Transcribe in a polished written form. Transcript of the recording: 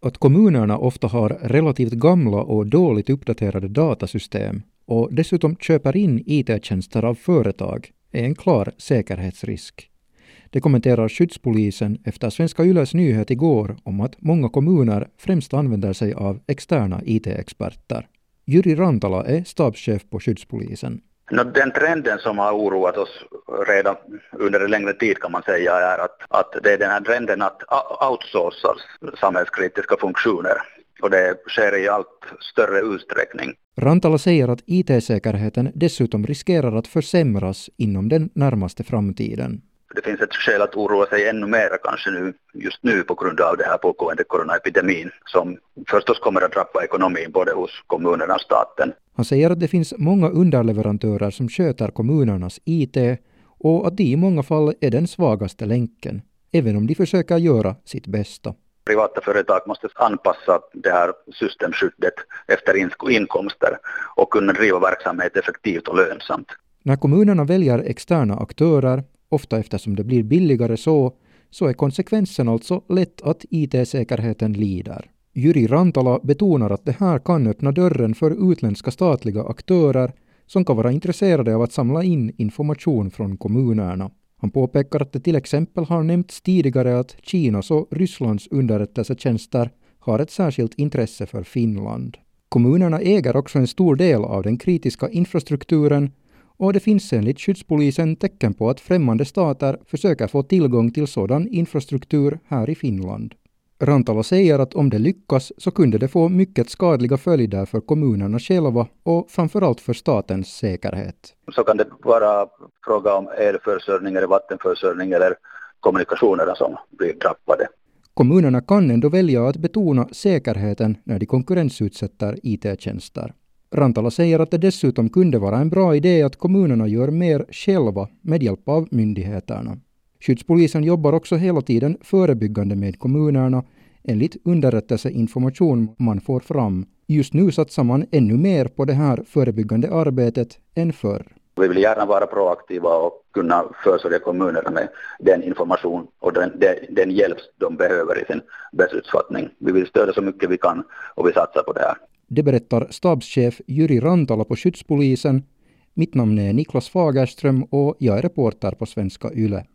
Att kommunerna ofta har relativt gamla och dåligt uppdaterade datasystem och dessutom köper in IT-tjänster av företag är en klar säkerhetsrisk. Det kommenterar skyddspolisen efter Svenska Yles nyhet igår om att många kommuner främst använder sig av externa IT-experter. Jyri Rantala är stabschef på skyddspolisen. Den trenden som har oroat oss redan under en längre tid kan man säga är att det är den här trenden att outsourca samhällskritiska funktioner. Och det sker i allt större utsträckning. Rantala säger att IT-säkerheten dessutom riskerar att försämras inom den närmaste framtiden. Det finns ett skäl att oroa sig ännu mer kanske just nu på grund av det här pågående coronaepidemin som förstås kommer att drabba ekonomin både hos kommunerna och staten. Han säger att det finns många underleverantörer som sköter kommunernas IT och att de i många fall är den svagaste länken, även om de försöker göra sitt bästa. Privata företag måste anpassa det här systemskyddet efter inkomster och kunna driva verksamhet effektivt och lönsamt. När kommunerna väljer externa aktörer, ofta eftersom det blir billigare så är konsekvensen alltså lätt att IT-säkerheten lider. Jyri Rantala betonar att det här kan öppna dörren för utländska statliga aktörer som kan vara intresserade av att samla in information från kommunerna. Han påpekar att det till exempel har nämnts tidigare att Kinas och Rysslands underrättelsetjänster har ett särskilt intresse för Finland. Kommunerna äger också en stor del av den kritiska infrastrukturen och det finns enligt skyddspolisen tecken på att främmande stater försöker få tillgång till sådan infrastruktur här i Finland. Rantala säger att om det lyckas så kunde det få mycket skadliga följder för kommunerna själva och framförallt för statens säkerhet. Så kan det vara fråga om elförsörjning eller vattenförsörjning eller kommunikationerna som blir drabbade. Kommunerna kan ändå välja att betona säkerheten när de konkurrensutsätter IT-tjänster. Rantala säger att det dessutom kunde vara en bra idé att kommunerna gör mer själva med hjälp av myndigheterna. Skyddspolisen jobbar också hela tiden förebyggande med kommunerna enligt underrättelseinformation man får fram. Just nu satsar man ännu mer på det här förebyggande arbetet än förr. Vi vill gärna vara proaktiva och kunna försörja kommunerna med den information och den hjälp de behöver i sin beslutsfattning. Vi vill stödja så mycket vi kan och vi satsar på det här. Det berättar stabschef Jyri Rantala på skyddspolisen. Mitt namn är Niklas Fagerström och jag är reporter på Svenska Yle.